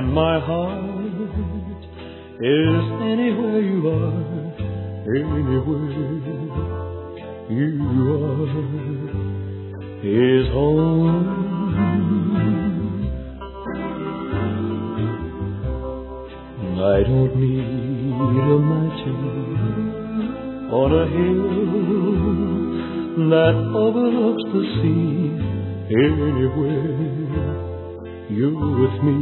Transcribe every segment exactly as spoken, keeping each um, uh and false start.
and my heart is anywhere you are, anywhere you are is home. I don't need a mansion on a hill that overlooks the sea. Anywhere you're with me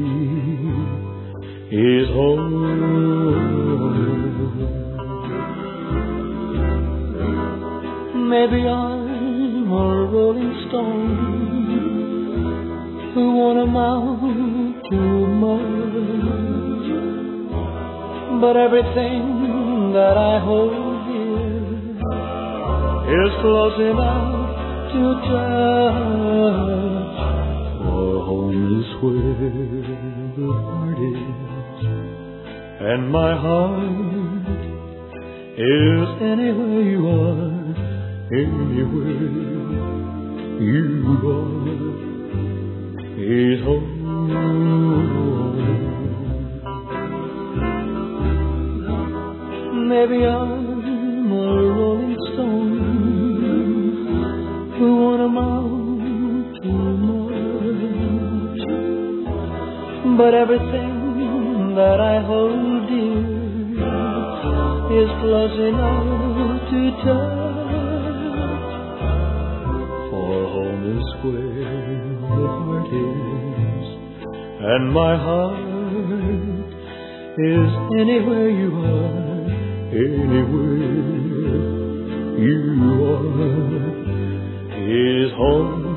is home. Maybe I'm a rolling stone who won't amount to much, but everything that I hold dear is close enough to touch. For home is where the heart is, and my heart is anywhere you are, anywhere you are is home. Maybe I'm a rolling stone who won't amount to much, but everything that I hold dear is close enough to touch. For home is where the heart is, and my heart is anywhere you are, anywhere you are is home.